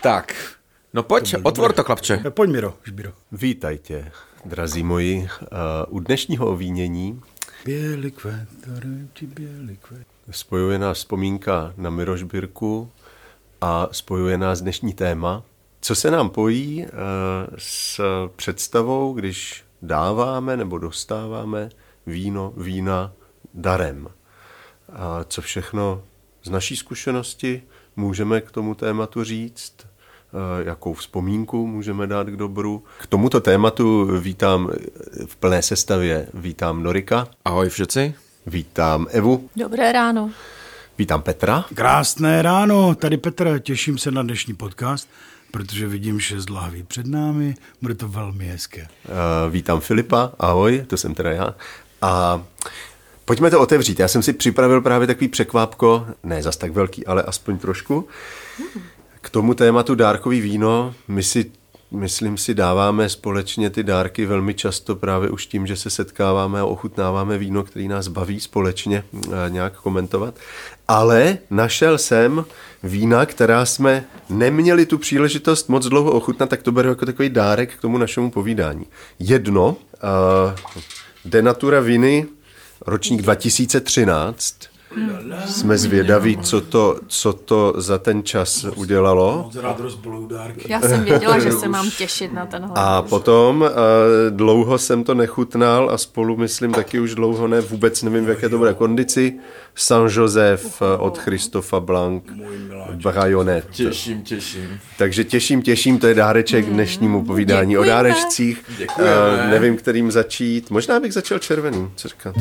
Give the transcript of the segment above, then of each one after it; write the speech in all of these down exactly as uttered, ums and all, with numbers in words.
Tak, no pojď, otvor to, chlapče. Pojď, Miro, Žbiro. Vítajte, drazí moji, uh, u dnešního ovínění Bělý kvet, bělý kvet. Spojuje nás vzpomínka na Mirožbírku a spojuje nás dnešní téma. Co se nám pojí uh, s představou, když dáváme nebo dostáváme víno, vína darem. A co všechno z naší zkušenosti můžeme k tomu tématu říct, jakou vzpomínku můžeme dát k dobru. K tomuto tématu vítám v plné sestavě, vítám Norika. Ahoj všetci. Vítám Evu. Dobré ráno. Vítám Petra. Krásné ráno, tady Petr, těším se na dnešní podcast, protože vidím šest lahví před námi, bude to velmi hezké. Uh, vítám Filipa, ahoj, to jsem teda já. A pojďme to otevřít, já jsem si připravil právě takový překvápko, ne zas tak velký, ale aspoň trošku. K tomu tématu dárkový víno, my si, myslím si, dáváme společně ty dárky velmi často právě už tím, že se setkáváme a ochutnáváme víno, který nás baví společně nějak komentovat. Ale našel jsem vína, která jsme neměli tu příležitost moc dlouho ochutnat, tak to beru jako takový dárek k tomu našemu povídání. Jedno, uh, De Natura Viny, ročník dva tisíce třináct. Jsme zvědaví, co to, co to za ten čas udělalo. Já jsem věděla, že se mám těšit na tenhle. A potom uh, dlouho jsem to nechutnal a spolu, myslím, taky už dlouho ne, vůbec nevím, v jaké to bude kondici. Saint-Joseph od Christopha Blanc, Brajonet. Těším, těším. Takže těším, těším, to je dáreček dnešnímu povídání Děkujeme. o dárečcích. Uh, nevím, kterým začít. Možná bych začal červeným, co říkáte?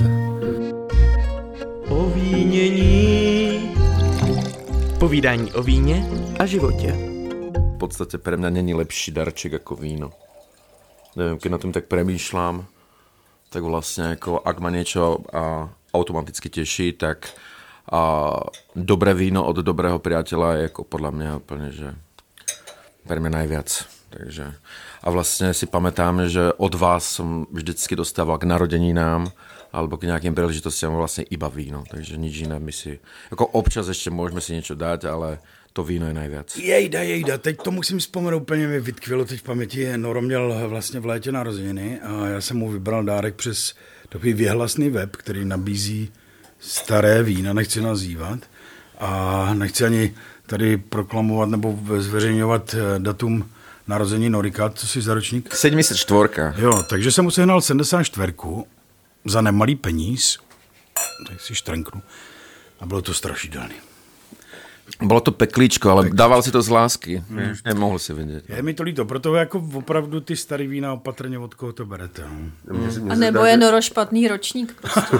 Ovínění. Povídání o víně a životě. V podstate pre mňa není lepší darček ako víno. Neviem, keď na tom tak premýšľam, tak vlastne ako ak ma niečo a, automaticky teší, tak a, dobré víno od dobrého priateľa je ako podľa mňa úplne, že pre mňa najviac. Takže, a vlastne si pamätám, že od vás som vždycky dostával k narodeninám alebo k nejakým príležitostiam vlastne iba víno, takže nič iné my si, ako občas ešte môžeme si niečo dať, ale to víno je najviac. Jejda, jejda, teď to musím vzpomenout, úplně mi vytkvělo teď v paměti. Noro měl vlastně v létě narozeniny a já jsem mu vybral dárek přes takový věhlasný web, který nabízí staré vína, nechci nazývat a nechci ani tady proklamovat nebo zveřejňovat datum narození Norika, co jsi za ročník? sedemdesiat štyri. Jo, takže jsem mu sehnal sedmdesát čtyři za nemalý peníz, tak si štrnknu, a bylo to strašidelné. Bolo to peklíčko, ale peklíčko. Dával si to z lásky. Hmm. Nemohl si vidět. Je mi to líto, proto jako opravdu ty starý vína opatrně od koho to berete. No. A nebo je Noro špatný ročník prostě.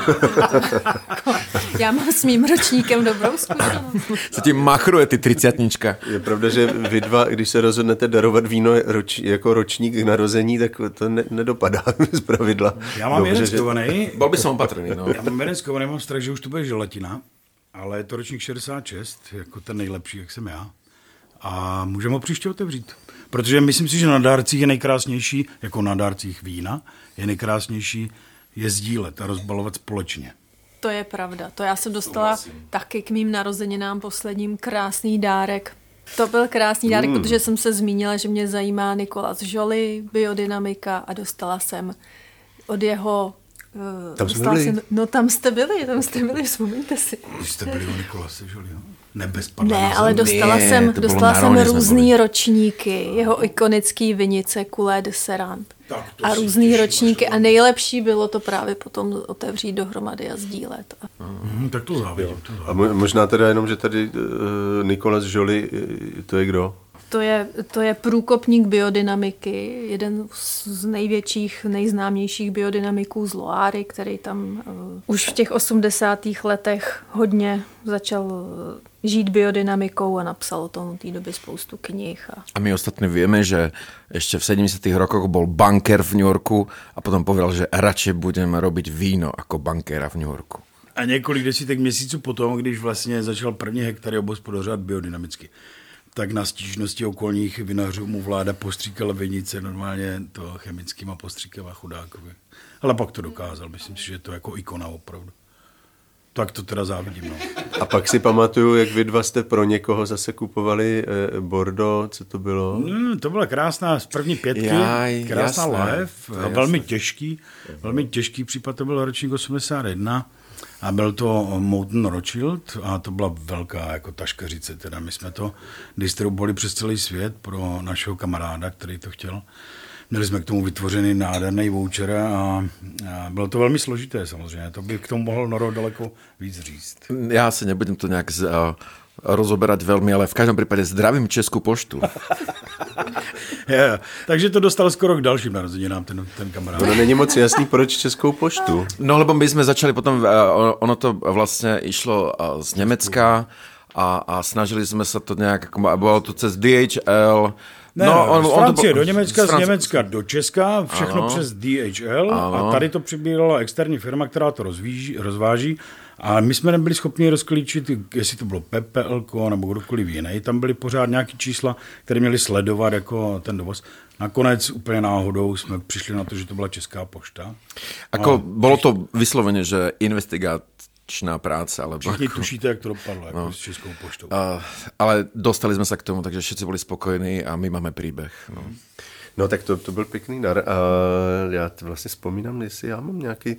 Já mám s mým ročníkem dobrou zkušenost. Se tím machruje ty třicátnička. Je pravda, že vy dva, když se rozhodnete darovat víno roč, jako ročník k narození, tak to ne, nedopadá z pravidla. Já mám jeden skovaný. Bol by som opatrný. No. Já mám jeden skovaný, mám strach, že už to bude želatina. Ale je to ročník šedesát šest, jako ten nejlepší, jak jsem já. A můžeme ho příště otevřít. Protože myslím si, že na dárcích je nejkrásnější, jako na dárcích vína, je nejkrásnější je sdílet a rozbalovat společně. To je pravda. To já jsem dostala taky k mým narozeninám posledním krásný dárek. To byl krásný dárek, mm. protože jsem se zmínila, že mě zajímá Nicolas Joly, biodynamika a dostala jsem od jeho... Tam jsme byli. Jsem, no tam jste byli, tam jste byli, vzpomeňte si. Když jste byli u Nikolase Jolyho. Nebezpadla Ne, ale dostala Ne, jsem, to dostala bylo jsem na Roli, různý ročníky, jeho ikonický vinice Coulée de Serrand. A různý ročníky a nejlepší bylo to právě potom otevřít dohromady a sdílet. Mm, tak to závidím. To závidím. A mo- možná teda jenom, že tady uh, Nicolas Joly, to je kdo? To je, to je průkopník biodynamiky, jeden z největších, nejznámějších biodynamiků z Loáry, který tam uh, už v těch osmdesátých letech hodně začal uh, žít biodynamikou a napsal o tom v té době spoustu knih. A... a my ostatní vieme, že ešte v sedemdesiatych rokoch bol bankér v New Yorku a potom povedal, že radšej budeme robiť víno ako bankéra v New Yorku. A několik desítek měsíců potom, když vlastně začal první hektary obospodařovat biodynamicky, tak na stížnosti okolních vinařů mu vláda postříkala vinice normálně to chemickýma postříkama chudákovi. Ale pak to dokázal, myslím si, že je to jako ikona opravdu. Tak to teda závidím, no. A pak si pamatuju, jak vy dva jste pro někoho zase kupovali eh, Bordeaux, co to bylo? Mm, to byla krásná z první pětky, Jaj, krásná jasné, lahev, to je velmi jasné. těžký, velmi těžký případ, to byl ročník osmdesát jedna a byl to Moulton Rothschild a to byla velká jako taškařice, teda my jsme to distribuovali přes celý svět pro našeho kamaráda, který to chtěl. Měli jsme k tomu vytvořený nádherný voucher a, a bylo to velmi složité samozřejmě, to by k tomu mohl Noro daleko víc říct. Já se nebudem to nějak z, uh, rozoberať veľmi, ale v každém případě zdravím Českou poštu. Je, takže to dostal skoro k dalším narozeninám ten, ten kamarád. Ono není moc jasný, proč Českou poštu. No lebo my jsme začali potom, uh, ono to vlastně išlo uh, z Německa a, a snažili jsme se to nějak, jako, bylo to cez D H L. Ne, no, on, z Francie to, do Německa, z, z Německa do Česka, všechno ano. přes D H L ano. a tady to přibírala externí firma, která to rozvíží, rozváží a my jsme nebyli schopni rozklíčit, jestli to bylo P P L nebo kdokoliv jiný. Tam byly pořád nějaký čísla, které měly sledovat jako ten dovoz. Nakonec úplně náhodou jsme přišli na to, že to byla Česká pošta. Ako, A bolo to vyslovene, že investigačná práce, alebo... všichni tušíte, jak to dopadlo jako no. s Českou poštou. Uh, ale dostali jsme se k tomu, takže všetci byli spokojení a my máme příběh. No, No tak to, to byl pěkný dar. A já t- vlastně vzpomínám, jestli já mám nějaký...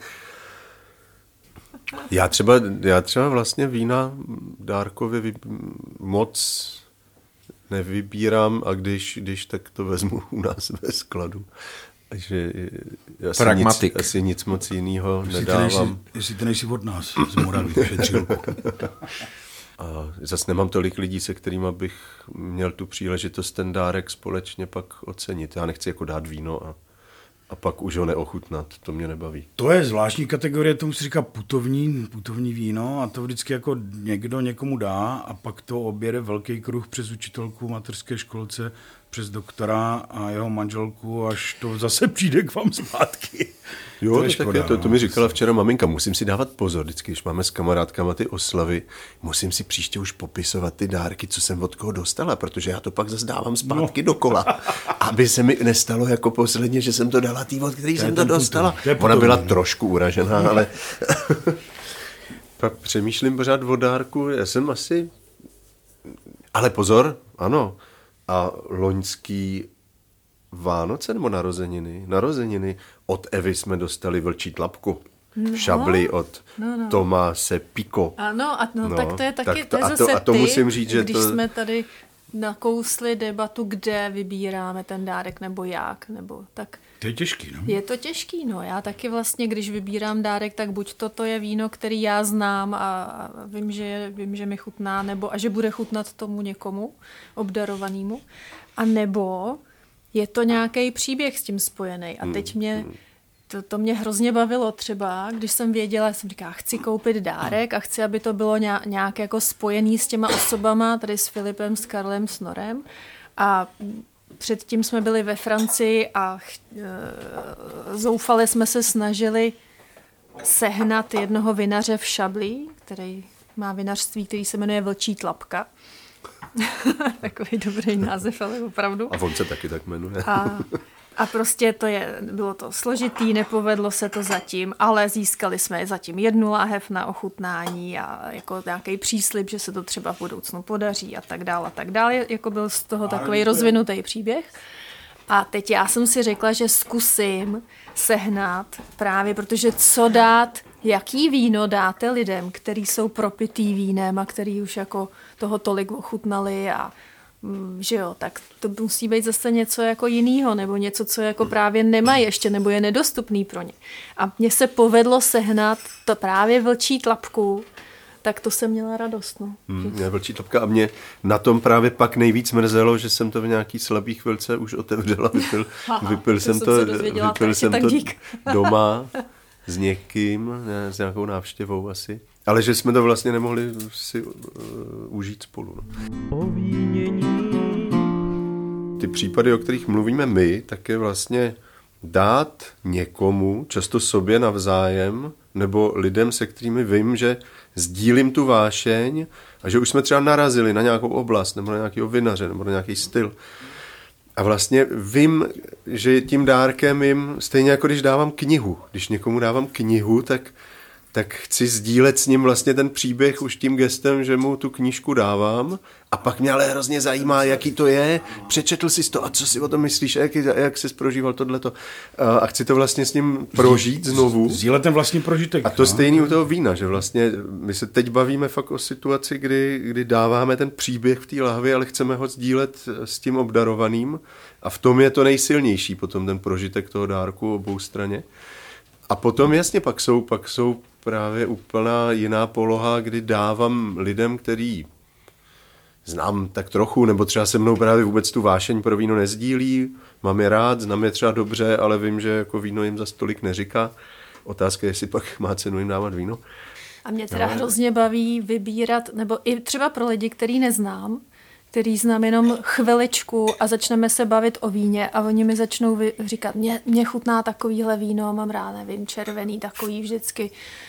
Já třeba, já třeba vlastně vína dárkově vy... moc nevybírám a když, když tak to vezmu u nás ve skladu. Takže asi Pragmatik. Nic, asi nic moc jiného Jestli ty nedávám. nejsi, jestli ty nejsi od nás, z Moravy, šetřilku. A zase nemám tolik lidí, se kterými bych měl tu příležitost ten dárek společně pak ocenit. Já nechci jako dát víno a, a pak už ho neochutnat. To mě nebaví. To je zvláštní kategorie, tomu se říká putovní, putovní víno a to vždycky jako někdo někomu dá a pak to objede velký kruh přes učitelku v mateřské školce, přes doktora a jeho manželku, až to zase přijde k vám zpátky. Jo, to, je to, škoda, tak je, to, to mi no. říkala včera maminka, musím si dávat pozor, vždycky, když máme s kamarádkama ty oslavy, musím si příště už popisovat ty dárky, co jsem od koho dostala, protože já to pak zase dávám zpátky no. dokola, aby se mi nestalo jako posledně, že jsem to dala tý, od který To jsem to dostala. To Ona byla trošku uražená, ale pak přemýšlím pořád o dárku, já jsem asi, ale pozor, ano, a loňský Vánoce nebo narozeniny? Narozeniny. Od Evy jsme dostali vlčí tlapku. No. Šabli od no, no. Tomáse Pico. Ano, a no, no, tak to je taky, tak to, to je a zase to, a to ty, musím říct, že když to... jsme tady nakousli debatu, kde vybíráme ten dárek nebo jak, nebo tak. To je těžký, no? Je to těžký, no. Já taky vlastně, když vybírám dárek, tak buď toto je víno, který já znám a, a vím, že, vím, že mi chutná, nebo a že bude chutnat tomu někomu obdarovanému, a nebo je to nějaký příběh s tím spojený. A teď mě, to, to mě hrozně bavilo třeba, když jsem věděla, jsem říkala, chci koupit dárek a chci, aby to bylo nějak jako spojený s těma osobama, tady s Filipem, s Karlem, s Norem. A předtím jsme byli ve Francii a e, zoufale jsme se snažili sehnat jednoho vinaře v Chablis, který má vinařství, který se jmenuje Vlčí tlapka. Takový dobrý název, ale opravdu. A on se taky tak jmenuje. A, a prostě to je, bylo to složitý, nepovedlo se to zatím, ale získali jsme zatím jednu láhev na ochutnání a jako nějaký příslib, že se to třeba v budoucnu podaří a tak dále a tak dále. Jako byl z toho takový rozvinutý příběh. A teď já jsem si řekla, že zkusím sehnat právě, protože co dát, jaký víno dáte lidem, který jsou propitý vínem a který už jako toho tolik ochutnali a že jo, tak to musí být zase něco jako jinýho, nebo něco, co jako právě nemají ještě, nebo je nedostupný pro ně. A mně se povedlo sehnat to právě Vlčí tlapku, tak to jsem měla radost. No. Hmm, mě Vlčí tlapka a mě na tom právě pak nejvíc mrzelo, že jsem to v nějaký slabý chvilce už otevřela, vypil, Aha, vypil jsem jsem to, se dozvěděla, vypil tak jsem tak to dík. doma s někým, ne, s nějakou návštěvou asi. Ale že jsme to vlastně nemohli si uh, užít spolu. No. Ty případy, o kterých mluvíme my, tak je vlastně dát někomu, často sobě navzájem, nebo lidem, se kterými vím, že sdílím tu vášeň a že už jsme třeba narazili na nějakou oblast, nebo na nějakého vinaře, nebo na nějaký styl. A vlastně vím, že tím dárkem jim, stejně jako když dávám knihu, když někomu dávám knihu, tak tak chci sdílet s ním vlastně ten příběh už tím gestem, že mu tu knížku dávám a pak mě ale hrozně zajímá, jaký to je, přečetl jsi to a co si o tom myslíš, jak, jak jsi prožíval tohleto a chci to vlastně s ním prožít znovu. Sdílet ten vlastní prožitek. A to no? stejný u toho vína, že vlastně my se teď bavíme fakt o situaci, kdy, kdy dáváme ten příběh v té lahvi, ale chceme ho sdílet s tím obdarovaným a v tom je to nejsilnější potom ten prožitek toho dárku obou straně. A potom jasně pak jsou, pak jsou právě úplná jiná poloha, kdy dávám lidem, který znám tak trochu, nebo třeba se mnou právě vůbec tu vášeň pro víno nezdílí, mám je rád, znám je třeba dobře, ale vím, že jako víno jim za stolik neříká. Otázka je, jestli pak má cenu jim dávat víno. A mě teda no. hrozně baví vybírat, nebo i třeba pro lidi, který neznám, který znám jenom chviličku a začneme se bavit o víně a oni mi začnou vy, říkat, mě, mě chutná takovýhle víno, mám rád, nevím, červený takový vždycky.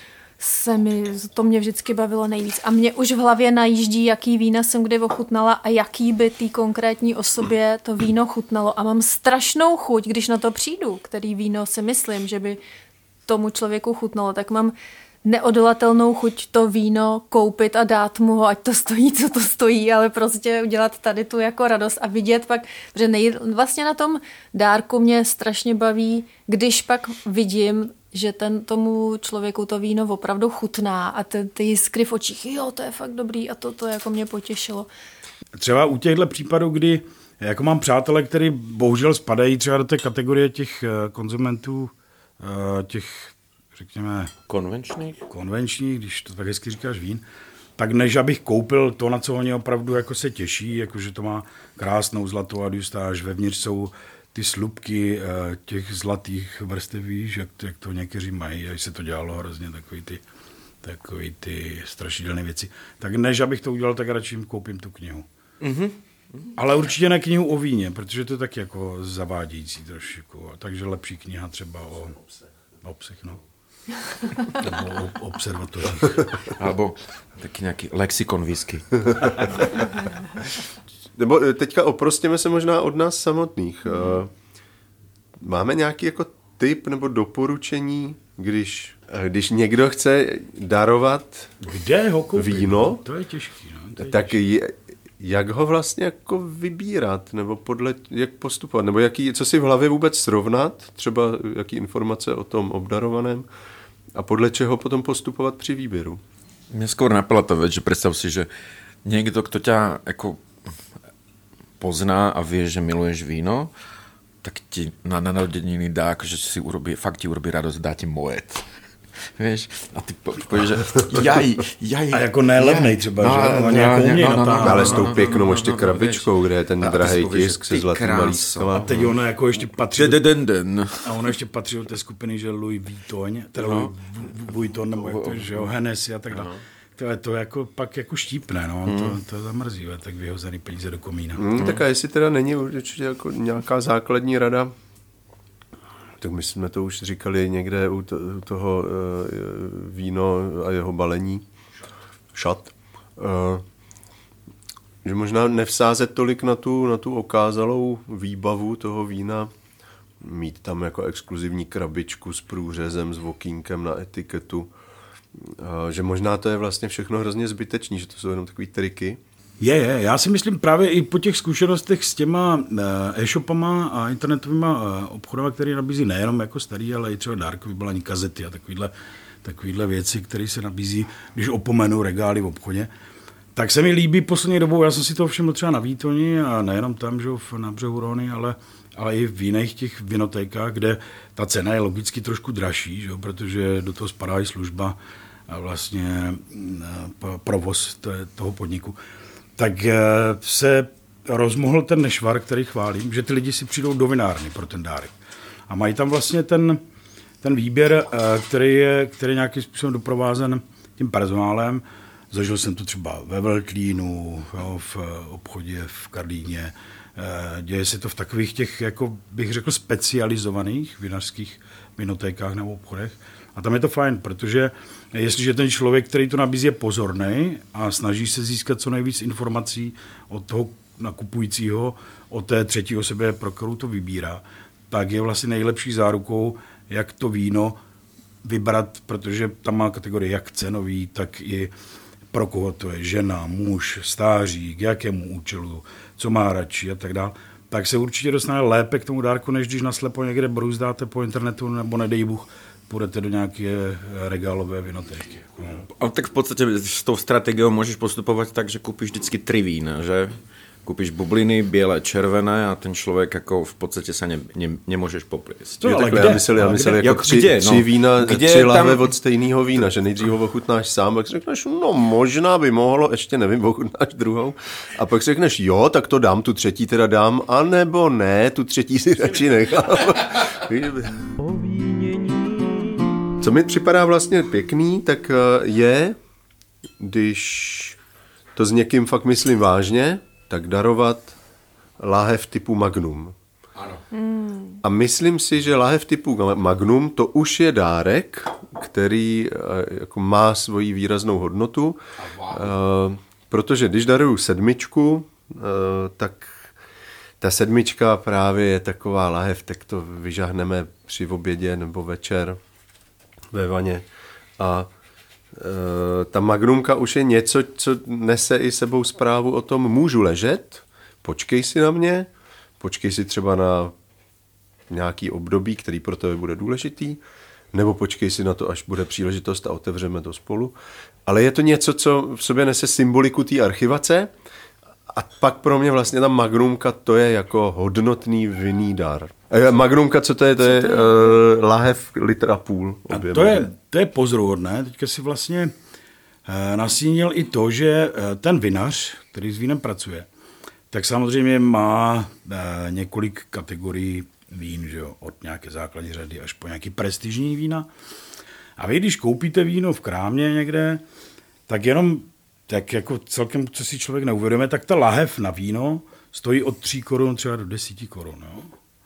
Se mi, to mě vždycky bavilo nejvíc. A mě už v hlavě najíždí, jaký vína jsem kdy ochutnala a jaký by té konkrétní osobě to víno chutnalo. A mám strašnou chuť, když na to přijdu, který víno si myslím, že by tomu člověku chutnalo, tak mám neodolatelnou chuť to víno koupit a dát mu ho, ať to stojí, co to stojí, ale prostě udělat tady tu jako radost a vidět pak, že nej, vlastně na tom dárku mě strašně baví, když pak vidím, že ten tomu člověku to víno opravdu chutná a ty, ty jiskry v očích, jo, to je fakt dobrý a to, to jako mě potěšilo. Třeba u těchto případů, kdy jako mám přátele, který bohužel spadají třeba do té kategorie těch konzumentů, těch, řekněme, konvenčních, konvenčních, když to tak hezky říkáš vín, tak než abych koupil to, na co oni opravdu jako se těší, jakože to má krásnou zlatou adjustáž, vevnitř jsou ty slupky těch zlatých vrstev, víš, jak to, jak to někteří mají, až se to dělalo hrozně, takový ty, takový ty strašidelné věci. Tak než abych to udělal, tak radši jim koupím tu knihu. Mm-hmm. Ale určitě ne knihu o víně, protože to je tak jako zavádějící trošku. Takže lepší kniha třeba o obsech, no. Nebo o observatořích. Alebo taky nějaký lexikon whisky. Nebo teďka oprostěme se možná od nás samotných. Hmm. Máme nějaký jako tip nebo doporučení, když, když někdo chce darovat Kde ho koupit? víno, to je těžký. No, to je tak těžký. je, jak ho vlastně jako vybírat, nebo podle, jak postupovat, nebo jaký, co si v hlavě vůbec srovnat, třeba jaký informace o tom obdarovaném a podle čeho potom postupovat při výběru. Mne skôr napadla tá vec, že predstav si, že niekto, kto ťa ako pozná a vie, že miluješ víno, tak ti na narodeniny dá, akože si urobí, fakt ti urobí radosť, dá ti moet. Vieš? A ty povieš, že jaj, jaj. A jako nelevnej třeba, no, že? No, nějakou uměj no, no, natáhnout. No, ale s tou pěknou ještě no, no, krabičkou, kde je ten drahý tisk se zlatým malíčkama. A teď ono jako ještě patří, Den, den, den. a ono ještě patří do té skupiny, že Louis Vuitton, teda Louis Vuitton, nebo jak to, že jo, Hennessy a tak dále. To je to jako pak jako štípne, no, hmm. to, to zamrzí, tak vyhozený peníze do komína. Hmm, hmm. Tak a jestli teda není určitě jako nějaká základní rada, tak my jsme to už říkali někde u, to, u toho uh, víno a jeho balení, šat, uh, že možná nevsázet tolik na tu, na tu okázalou výbavu toho vína, mít tam jako exkluzivní krabičku s průřezem, s vokínkem na etiketu, uh, že možná to je vlastně všechno hrozně zbytečný, že to jsou jenom takový triky. Je, je. Já si myslím právě i po těch zkušenostech s těma e-shopama a internetovými obchodama, které nabízí nejenom jako starý, ale i třeba dárkový balení, kazety a takovýhle, takovýhle věci, které se nabízí, když opomenu regály v obchodě. Tak se mi líbí poslední dobou, já jsem si to všiml třeba na Výtoni a nejenom tam, že na břehu Rony, ale, ale i v jiných těch vinotékách, kde ta cena je logicky trošku dražší, že? Protože do toho spadá i služba a vlastně provoz toho podniku. Tak se rozmohl ten nešvar, který chválím, že ty lidi si přijdou do vinárny pro ten dárek. A mají tam vlastně ten, ten výběr, který je, který je nějakým způsobem doprovázen tím personálem. Zažil jsem to třeba ve Veltlínu, jo, v obchodě v Karlíně. Děje se to v takových těch, jako bych řekl, specializovaných vinařských vinotékách nebo obchodech. A tam je to fajn, protože jestliže ten člověk, který to nabízí, je pozorný a snaží se získat co nejvíc informací od toho nakupujícího, od té třetí osoby, pro kterou to vybírá, tak je vlastně nejlepší zárukou, jak to víno vybrat, protože tam má kategorie jak cenový, tak i pro koho to je žena, muž, stáří, k jakému účelu, co má radši a tak dále, tak se určitě dostane lépe k tomu dárku, než když naslepo někde brouzdáte po internetu, nebo nedej Bůh, půjdete do nějaké regálové vinotéky. Ale tak v podstatě s tou strategiou můžeš postupovat tak, že koupíš vždycky tři vína, že? Koupíš bubliny, bělé, červené a ten člověk jako v podstatě se ne, ne, nemůžeš poplést. To, ale takhle, kde? Já myslel, já myslel jako Jak tři, kde, no? tři vína, Kde tři lahve tam- od stejného vína, že nejdřív ho ochutnáš sám, pak si řekneš, no možná by mohlo, ještě nevím, ochutnáš druhou, a pak si řekneš, jo, tak to dám, tu třetí teda dám, anebo ne, tu třetí si radši nechám. Co mi připadá vlastně pěkný, tak je, když to s někým fakt myslím vážně, tak darovat láhev typu Magnum. Ano. A myslím si, že láhev typu Magnum to už je dárek, který jako má svoji výraznou hodnotu, protože když daruju sedmičku, tak ta sedmička právě je taková láhev, tak to vyžahneme při obědě nebo večer ve vaně. A e, ta Magnumka už je něco, co nese i sebou zprávu o tom, můžu ležet, počkej si na mě, počkej si třeba na nějaký období, který pro tebe bude důležitý, nebo počkej si na to, až bude příležitost a otevřeme to spolu. Ale je to něco, co v sobě nese symboliku té archivace, a pak pro mě vlastně ta Magnumka to je jako hodnotný vinný dar. E, Magnumka, co to je? To je, to je? Uh, lahev litr a půl. A to je, to je pozoruhodné. Teďka si vlastně uh, nasínil i to, že uh, ten vinař, který s vínem pracuje, tak samozřejmě má uh, několik kategorií vín, že jo? Od nějaké základní řady až po nějaký prestižní vína. A vy, když koupíte víno v krámě někde, tak jenom tak jako celkem, co si člověk neuvědomuje, tak ta lahev na víno stojí od tří korun třeba do desíti korun. Jo?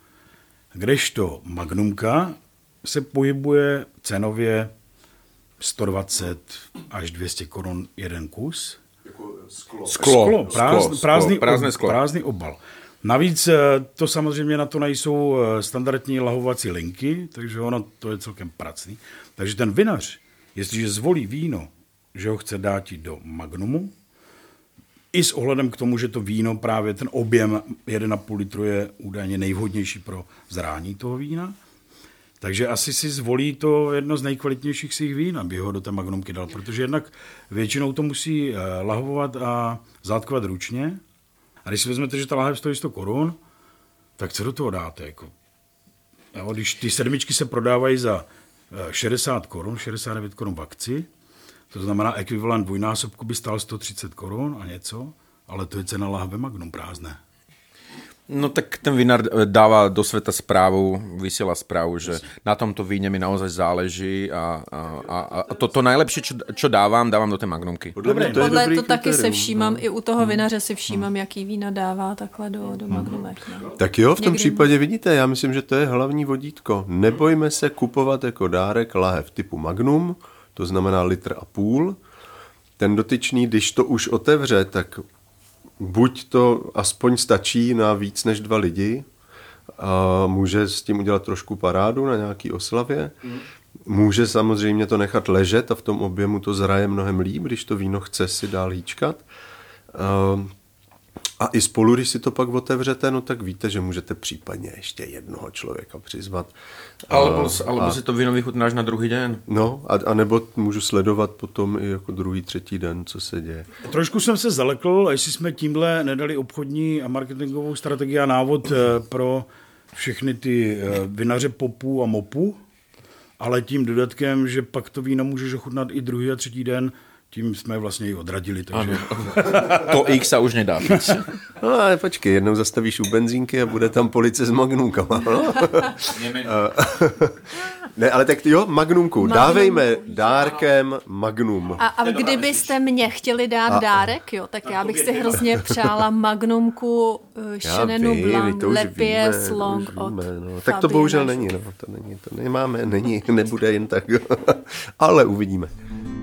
Kdežto Magnumka se pohybuje cenově sto dvacet až dvě stě korun jeden kus. Jako sklo. Sklo, Sklo, prázdný, sklo, prázdný, sklo, prázdné ob, sklo. prázdný obal. Navíc to samozřejmě na to nejsou standardní lahovací linky, takže ono to je celkem pracný. Takže ten vinař, jestliže zvolí víno, že ho chce dát do Magnumu, i s ohledem k tomu, že to víno, právě ten objem jeden a půl litru je údajně nejvhodnější pro zrání toho vína, takže asi si zvolí to jedno z nejkvalitnějších svých vín, aby ho do té Magnumky dal, protože jednak většinou to musí lahvovat a zátkovat ručně. A když si vezmete, že ta láhev stojí sto korun, tak co do toho dáte? Jako? Jo, když ty sedmičky se prodávají za šedesát korun, šedesát devět korun v akci, to znamená ekvivalent dvojnásobku by stál sto třicet korun a něco, ale to je cena lahve Magnum prázdné. No tak ten vinár dává do světa zprávu, vysílá zprávu, že na tomto víně mi naozaj záleží a, a, a, a to, to nejlepší, čo, čo dávám, dávám do té Magnumky. Podle to, Podle to taky kritérium, se všímám, no. I u toho vinaře si všímám, jaký vína dává takhle do, do Magnumek. No. Tak jo, v tom Někdy... případě vidíte, já myslím, že to je hlavní vodítko. Nebojme se kupovat jako dárek lahev typu Magnum, to znamená litr a půl. Ten dotyčný, když to už otevře, tak buď to aspoň stačí na víc než dva lidi a může s tím udělat trošku parádu na nějaký oslavě. Může samozřejmě to nechat ležet a v tom objemu to zraje mnohem líp, když to víno chce si dál hýčkat. A i spolu, když si to pak otevřete, no tak víte, že můžete případně ještě jednoho člověka přizvat. Alebo, a, alebo a, si to víno vychutnáš na druhý den. No, a, a nebo můžu sledovat potom i jako druhý, třetí den, co se děje. Trošku jsem se zalekl, jestli jsme tímhle nedali obchodní a marketingovou strategii a návod pro všechny ty vinaře popů a mopů, ale tím dodatkem, že pak to víno můžeš ochutnat i druhý a třetí den, tím jsme vlastně i odradili. Takže... To X a už nedá. No ale počkej, jednou zastavíš u benzínky a bude tam policie s Magnumkama. No? Ne, ale tak jo, Magnumku. Magnum. Dávejme dárkem Magnum. A, a kdybyste mě chtěli dát a, dárek, jo, tak já bych si hrozně přála Magnumku Chenin Blanc, Lepier Long od no. Tak to bohužel není, no. To není, to nemáme, není, nebude jen tak. Ale uvidíme.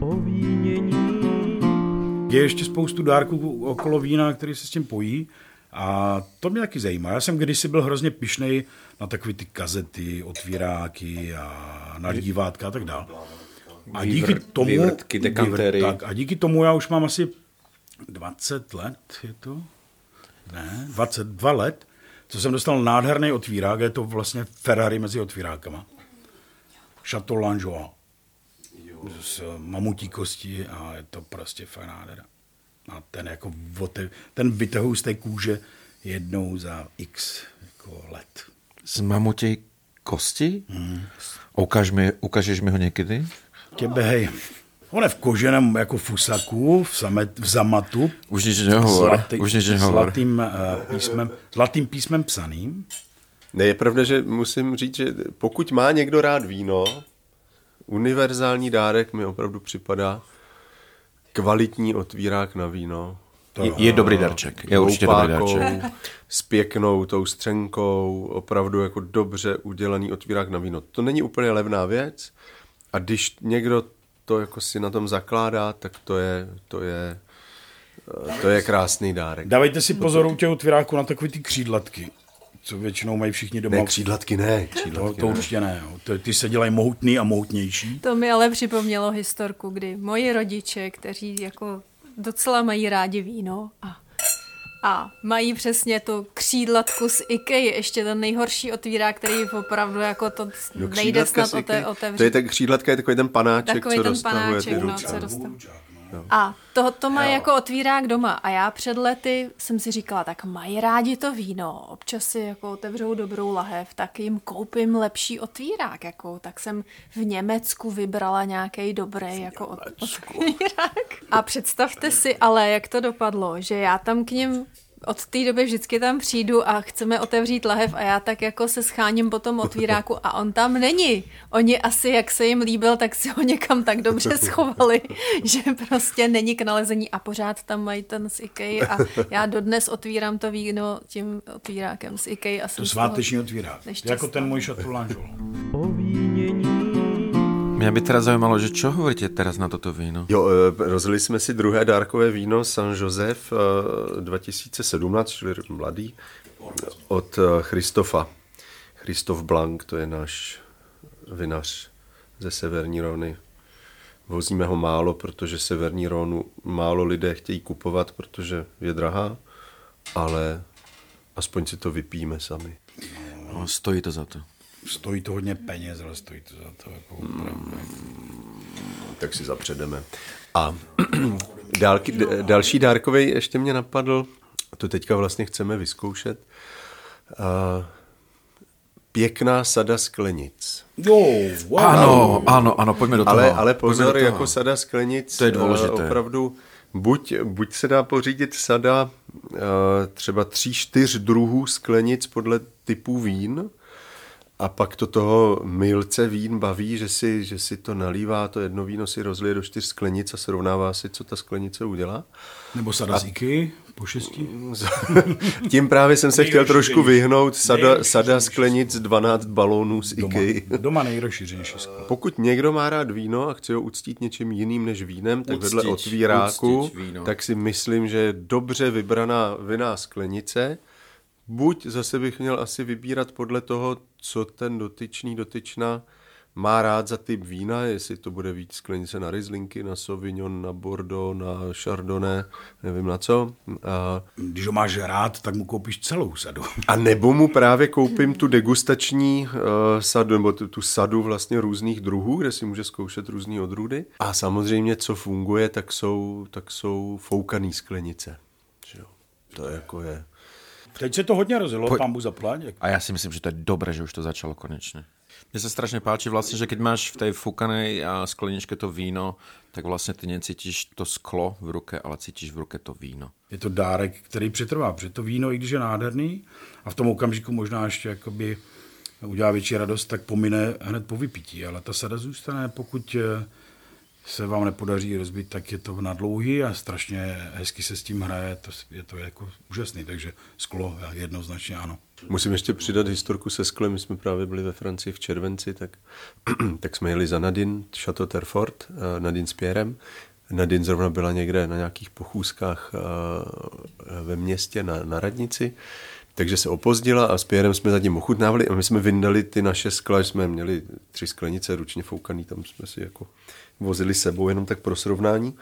Je ještě spoustu dárků okolo vína, který se s tím pojí A to mě taky zajímá. Já jsem kdysi byl hrozně pyšnej na takové ty kazety, otvíráky a nadívátka a tak dále. A díky tomu, vývrtky, dekantéry. Tak, a díky tomu já už mám asi dvacet let, je to? Ne, dvacet dva let, co jsem dostal nádherný otvírák, je to vlastně Ferrari mezi otvírákama. Chateau Langeois. Z mamutí kosti a je to prostě fajn nádhera. A ten jako otev, ten vytahuji z té kůže jednou za x jako let. Z mamutí kosti? Hmm. Ukáž mi, ukážeš mi ho někdy? Těbe, hej. On je v koženém jako fusaku, v, samet, v zamatu. Už nic nehovor. Zlatý, Už nic nehovor. Zlatým, uh, písmem, zlatým písmem psaným. Ne, je pravda, že musím říct, že pokud má někdo rád víno, univerzální dárek mi opravdu připadá kvalitní otvírák na víno. Je, je dobrý darček. Je určitě dobrý darček. S pěknou tou střenkou, opravdu jako dobře udělaný otvírák na víno. To není úplně levná věc a když někdo to jako si na tom zakládá, tak to je, to je, to je krásný dárek. Dávejte si pozor u těch otvíráků na takové ty křídlatky, co většinou mají všichni doma. Ne, křídlatky ne. Křídlatky to, to určitě ne. Jo. Ty se dělají mohutný a mohutnější. To mi ale připomnělo historku, kdy moji rodiče, kteří jako docela mají rádi víno a, a mají přesně tu křídlatku z IKEA, ještě ten nejhorší otvírák, který opravdu jako to no, nejde snad ote, otevřít. To je tak křídlatka, je takový ten panáček, takový co ten roztahuje panáček, ty no, ruce. co roztahuje. A to, to má jako otvírák doma. A já před lety jsem si říkala, tak mají rádi to víno, občas si jako otevřou dobrou lahev, tak jim koupím lepší otvírák. Jako, tak jsem v Německu vybrala nějaký dobrý jako otvírák. A představte si ale, jak to dopadlo, že já tam k ním od té doby vždycky tam přijdu a chceme otevřít lahev a já tak jako se scháním po tom otvíráku a on tam není. Oni asi, jak se jim líbil, tak si ho někam tak dobře schovali, že prostě není k nalezení a pořád tam mají ten z IKEA a já dodnes otvírám to víno tím otvírákem z IKEA. A to sváteční otvírák. Nešťastná. Jako ten můj Chateau Langeois. Mě by teda zajímalo, že čo hovoríte teraz na toto víno? Jo, rozlili jsme si druhé dárkové víno Saint-Joseph dva tisíce sedmnáct, čili mladý, od Christofa. Christophe Blanc, to je náš vinař ze Severní Rhôny. Vozíme ho málo, protože Severní Rhônu málo lidé chtějí kupovat, protože je drahá, ale aspoň si to vypijeme sami. No, stojí to za to. Stojí to hodně peněz, ale stojí to za to. Jako mm, tak si zapředeme. A dálky, d- další dárkovej ještě mě napadl, to teďka vlastně chceme vyzkoušet, uh, pěkná sada sklenic. Jo, wow. Ano, ano, ano, pojďme do toho. Ale, ale pozor, toho. jako sada sklenic, to je důležité. Uh, opravdu, buď, buď se dá pořídit sada uh, třeba tří, čtyř druhů sklenic podle typů vín, a pak to toho milce vín baví, že si, že si to nalívá, to jedno víno si rozlije do čtyř sklenic a srovnává si, co ta sklenice udělá. Nebo sada z IKEA po šesti. Tím právě jsem se chtěl trošku vyhnout. Sada, sada sklenic dvanáct balónů z IKEA. Doma, doma nejrozšířenější sklo. Pokud někdo má rád víno a chce ho uctít něčím jiným než vínem, tak vedle otvíráku, tak si myslím, že je dobře vybraná vinná sklenice. Buď zase bych měl asi vybírat podle toho, co ten dotyčný, dotyčná má rád za typ vína, jestli to bude víc sklenice na Rieslingy, na Sauvignon, na Bordeaux, na Chardonnay, nevím na co. A, když ho máš rád, tak mu koupíš celou sadu. a nebo mu právě koupím tu degustační uh, sadu, nebo tu, tu sadu vlastně různých druhů, kde si může zkoušet různý odrůdy. A samozřejmě, co funguje, tak jsou, tak jsou foukaný sklenice. Že jo? To jako je... Teď se to hodně rozjelo, Poj- pán Bůh zaplať. A já si myslím, že to je dobré, že už to začalo konečně. Mně se strašně páči vlastně, že keď máš v té fúkanej skleničke to víno, tak vlastně ty necítíš to sklo v ruke, ale cítíš v ruke to víno. Je to dárek, který přetrvá, protože to víno, i když je nádherný a v tom okamžiku možná ještě jakoby udělá větší radost, tak pomine hned po vypití, ale ta sada zůstane, pokud se vám nepodaří rozbít, tak je to na dlouhý a strašně hezky se s tím hraje, to je to jako úžasný, takže sklo jednoznačně ano. Musím ještě přidat historku se sklem, my jsme právě byli ve Francii v červenci, tak, tak jsme jeli za Nadine, Chateau Terfort, Nadine s Pierrem Nadine zrovna byla někde na nějakých pochůzkách ve městě na, na radnici, takže se opozdila a s Pierrem jsme zatím ochutnávali a my jsme vyndali ty naše skla, jsme měli tři sklenice ručně foukaný, tam jsme si jako vozili sebou jenom tak pro srovnání.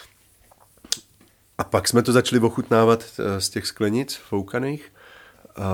A pak jsme to začali ochutnávat z těch sklenic foukaných a,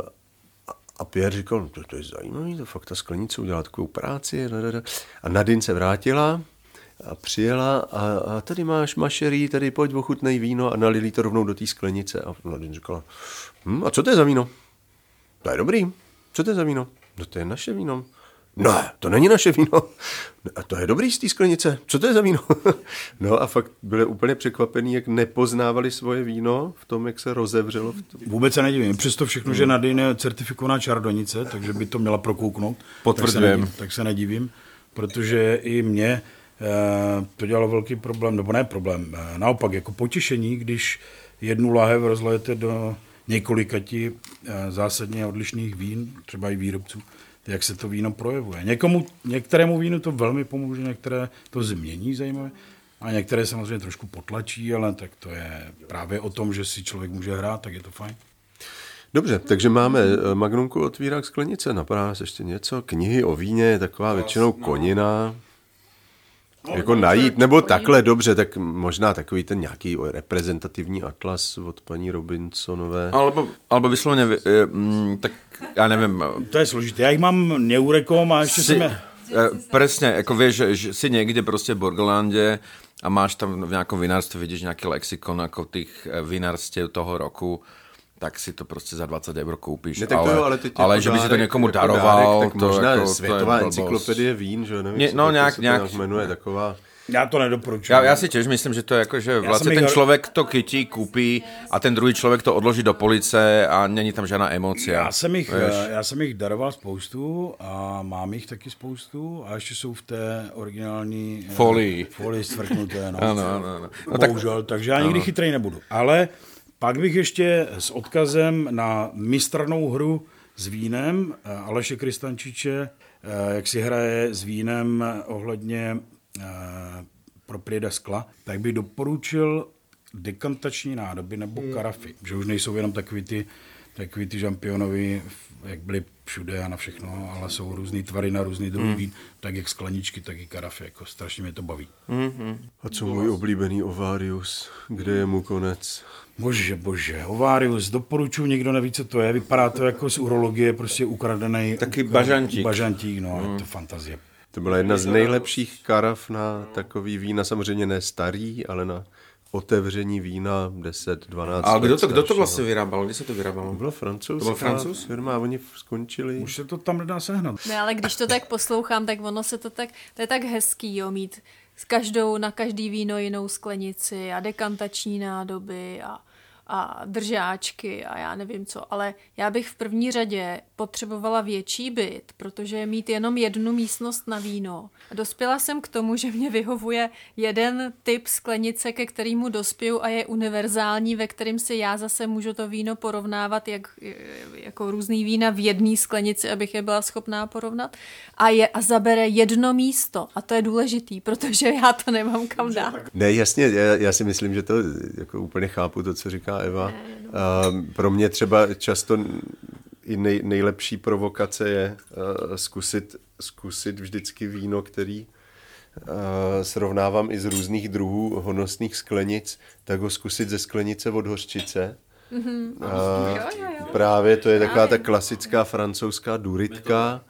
a Pierre říkal, no to, to je zajímavý, to fakt ta sklenice udělala takovou práci. A Nadine se vrátila a přijela a, a tady máš mašerí, tady pojď ochutnej víno a nalili to rovnou do té sklenice. A Nadine říkala, hm, a co to je za víno? To je dobrý. Co to je za víno? No to je naše víno. Ne, to není naše víno. A to je dobrý z té sklenice. Co to je za víno? No a fakt byli úplně překvapení, jak nepoznávali svoje víno v tom, jak se rozevřelo. V tom... Vůbec se nedivím. Přesto všechno, že Nadine je certifikovaná čarodejnice, takže by to měla prokouknout. Potvrdzujem. Tak se nedivím, tak se nedivím, protože i mě eh, to dělalo velký problém, nebo ne problém, eh, naopak jako potěšení, když jednu lahev rozlejete do několikati eh, zásadně odlišných vín, třeba i výrobců, jak se to víno projevuje. Někomu, některému vínu to velmi pomůže, některé to změní zajímavé a některé samozřejmě trošku potlačí, ale tak to je právě o tom, že si člověk může hrát, tak je to fajn. Dobře, takže máme Magnumku Otvírák sklenice, napadá nás ještě něco, knihy o víně, je taková většinou konina, jako najít, nebo takhle dobře, tak možná takový ten nějaký reprezentativní atlas od paní Robinsonové. Alebo, alebo vyslovně, tak já nevím. To je složité, já jich mám neurekom a ještě si, jsem je... Presně, jako víš, že, že si někde prostě v Burgenlandě a máš tam v nějakom vinárství, vidíš nějaký lexikon jako těch vinárstiev toho roku, tak si to prostě za dvacet euro koupíš. Ne, ale, jo, ale, ale že by si to někomu jako daroval, dárek, tak to možná jako, světová to je encyklopedie vín, že nevím, Ně, no, to, nějak, se nějak, to jmenuje, taková... Já to nedoporučuji. Já, já si těž myslím, že to je jako, že vlastně ten člověk to kytí, koupí a ten druhý člověk to odloží do police a není tam žádná emoce. Já jsem jich, já jsem jich daroval spoustu a mám jich taky spoustu a ještě jsou v té originální folii, folii stvrknuté. No, ano, ano, ano. No, bohužel, tak, takže já nikdy ano. chytrej nebudu. Ale pak bych ještě s odkazem na mistrnou hru s vínem Aleše Kristančiče, jak si hraje s vínem ohledně proprieda skla, tak bych doporučil dekantační nádoby nebo karafy, že už nejsou jenom takový ty, takový ty žampionovi, jak byly všude a na všechno, ale jsou různý tvary na různý druhy mm. vín, tak jak skleničky, tak i karafy, jako strašně mě to baví. Mm-hmm. A co můj oblíbený Ovarius, kde je mu konec? Bože, bože, Ovarius, doporučuji, nikdo neví, co to je, vypadá to jako z urologie, prostě ukradený taky bažantík. Bažantík, no, mm. je to fantazie. To byla jedna z nejlepších karav na takový vína, samozřejmě ne starý, ale na otevření vína deset dvanáct. A kdo to, kdo to vlastně vyrábal? Kdy se to vyrábalo? To byl Francouz. To byl Francouz? Firma, oni skončili. Už se to tam nedá sehnat. Ne, ale když to tak poslouchám, tak ono se to tak, to je tak hezký, jo, mít s každou, na každý víno jinou sklenici a dekantační nádoby a a držáčky a já nevím co, ale já bych v první řadě potřebovala větší byt, protože mít jenom jednu místnost na víno. Dospěla jsem k tomu, že mě vyhovuje jeden typ sklenice, ke kterému dospěju a je univerzální, ve kterém si já zase můžu to víno porovnávat jak, jako různý vína v jedné sklenici, abych je byla schopná porovnat a, je, a zabere jedno místo a to je důležitý, protože já to nemám kam dát. Ne, jasně, já, já si myslím, že to jako úplně chápu to, co říká Eva. Ne, no. uh, pro mě třeba často i nej, nejlepší provokace je uh, zkusit, zkusit vždycky víno, který uh, srovnávám i z různých druhů honosných sklenic, tak ho zkusit ze sklenice od hořčice. Mm-hmm. Uh, jo, jo, jo. Právě to je taková ta klasická francouzská duritka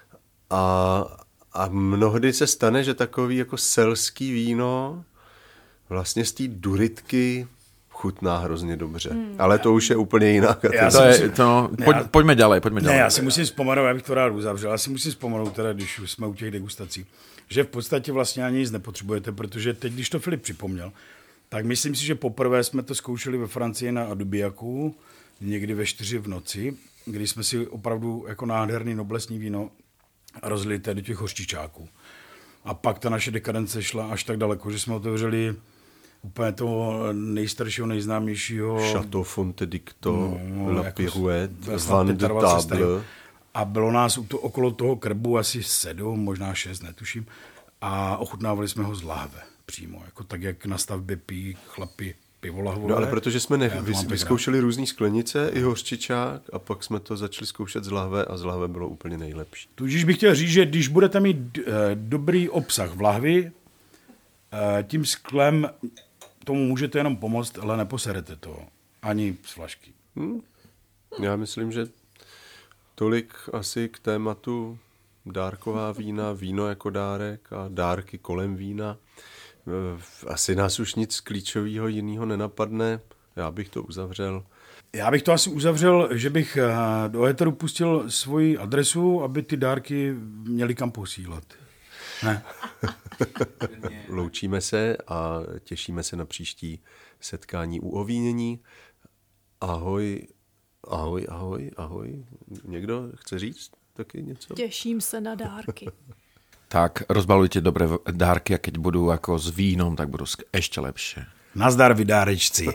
a, a mnohdy se stane, že takový jako selský víno vlastně z té duritky chutná hrozně dobře. Hmm. Ale to už je úplně jiná kategorie. To je, to, pojď, já, pojďme dále, pojďme dále. Ne, já si musím vzpomenout, já bych to rád uzavřel, já si musím vzpomenout, teda, když už jsme u těch degustací, že v podstatě vlastně ani nic nepotřebujete, protože teď, když to Filip připomněl, tak myslím si, že poprvé jsme to zkoušeli ve Francii na Adubiaku, někdy ve čtyři v noci, kdy jsme si opravdu jako nádherný noblesní víno rozlili do těch hořčičáků. A pak ta naše dekadence šla až tak daleko, že jsme otevřeli úplně toho nejstaršího, nejznámějšího... Chateau Fontedicto, no, La jako Pirouette, Van de Table. A bylo nás to, okolo toho krbu asi sedm, možná šest, netuším. A ochutnávali jsme ho z lahve. přímo, jako tak, jak na stavbě pijí chlapi pivolahvové. No ale protože jsme Já to mám nevys- tak vyzkoušeli různý sklenice i hořčičák a pak jsme to začali zkoušet z lahve a z lahve bylo úplně nejlepší. Tudíž bych chtěl říct, že když budete mít e, dobrý obsah v lahvi, e, tím sklem tomu můžete jenom pomoct, ale neposerete to. Ani z flašky. Hmm. Já myslím, že tolik asi k tématu dárková vína, víno jako dárek a dárky kolem vína. Asi nás už nic klíčového jiného nenapadne. Já bych to uzavřel. Já bych to asi uzavřel, že bych do éteru pustil svoji adresu, aby ty dárky měly kam posílat. Ne. Loučíme se a těšíme se na příští setkání u ovínění. Ahoj, ahoj, ahoj, ahoj. Někdo chce říct taky něco? Těším se na dárky. Tak rozbalujte dobré dárky a keď budú ako s vínom, tak budú ešte lepšie. Nazdar, vy dárečci.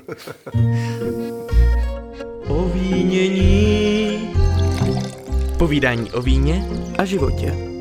Ovínění. Povídání o víně a životě.